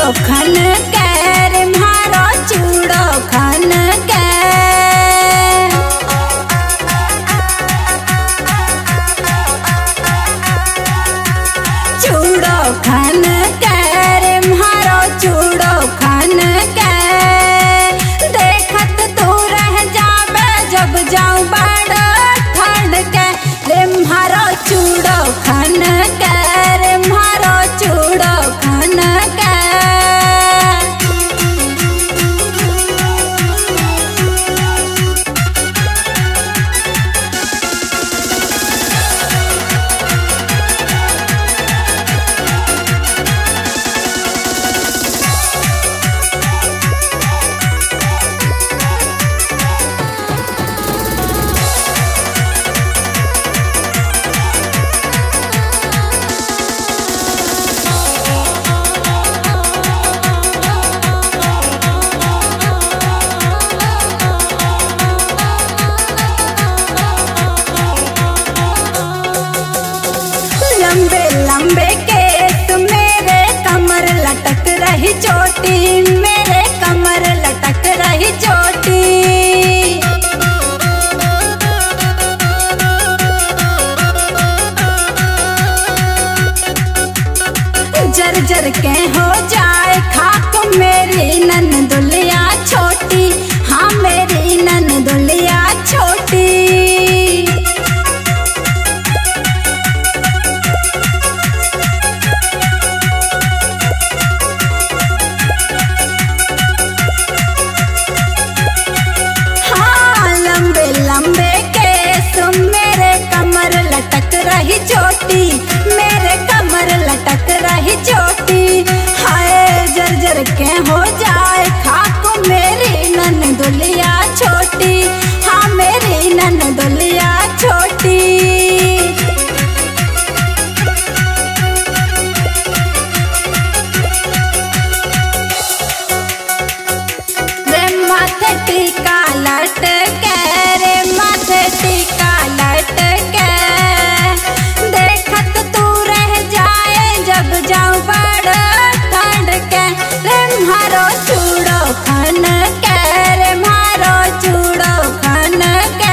खन के रे मारो चूड़ो खन के। चूड़ो खन के रे मारो चूड़ो खन के। देखत तू रह जाबे जब जाऊं बड़ ठंड के रे मारो चूड़ो खन के रे मारो चूड़ो खन के। लंबे लंबे केस मेरे कमर लटक रही चोटी, मेरे कमर लटक रही चोटी। जर के हो जाए खाक मेरी ननदुलिया छोटी, हाँ मेरी ननदुलिया छोटी। लंबे केस मेरे कमर लटक रही चोटी, मेरे कमर लटक रही चोटी। हाय जर के हो जाए खाक मेरी ननदुलिया छोटी, हाँ मेरी ननदुलिया छोटी। रे माथे टीका लटके रे माथे टीका लटके। देखत तू रह जाए जब जाऊं बड़ ठंड के रे मारो चूड़ो खन के रे मारो चूड़ो खन के।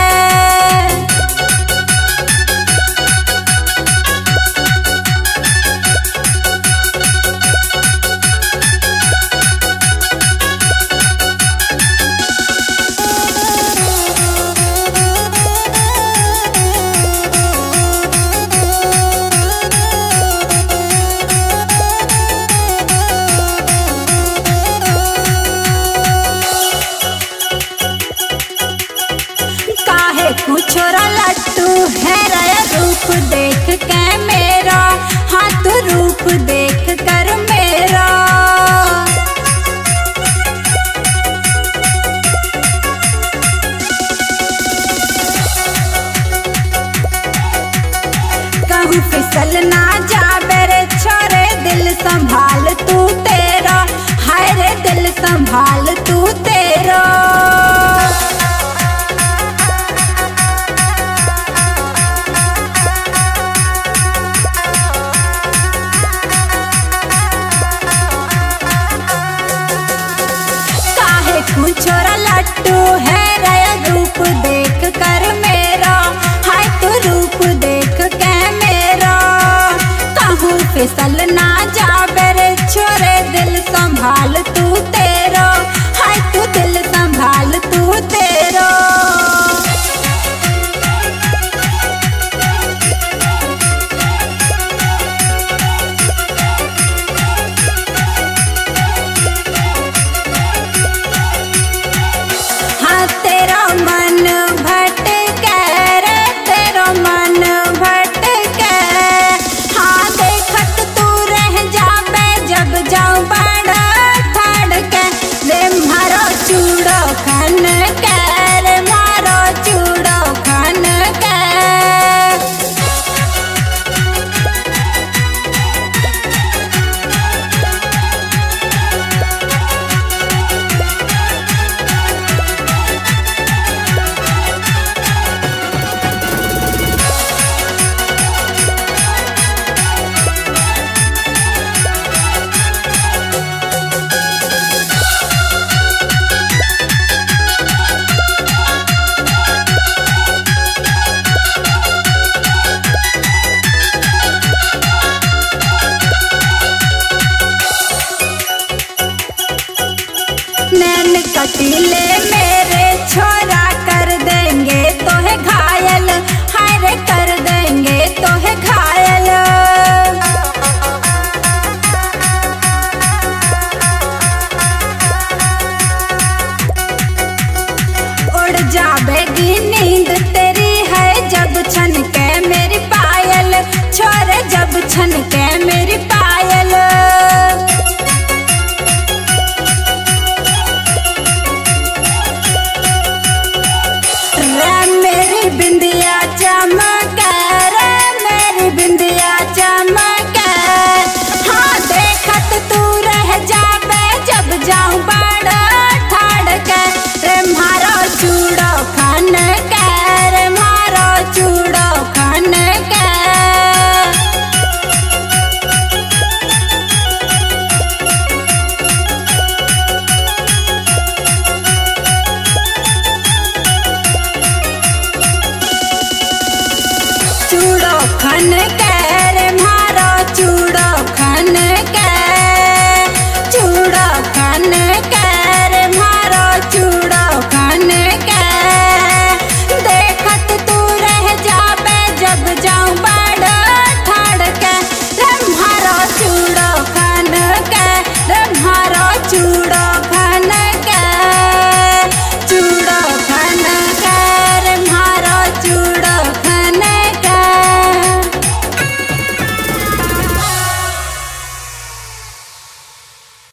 छोरा लट्टू है रे रूप देख के मेरा, हाँ तू रूप देख कर मेरा। कहूँ फिसल ना जाबे रे छोरे दिल संभाल तू तेरा, हाय रे दिल संभाल तू तेरा। छोरा लट्टू है रे रूप देख कर मेरा, हाय तू रूप देख के मेरा। कहूँ फिसल ना जाबे रे छोरे दिल संभाल तू तेरा, हाय तू दिल संभाल तू तेरा। तेरा मन भटके रे तेरा मन भटके। हाँ देखत तू कटीले मेरे छोरा कर देंगे तोहे घायल, हाय रे कर देंगे तोहे घायल। उड़ जावेगी नींद तेरी है जब छन के मेरी पायल, छोरे जब छन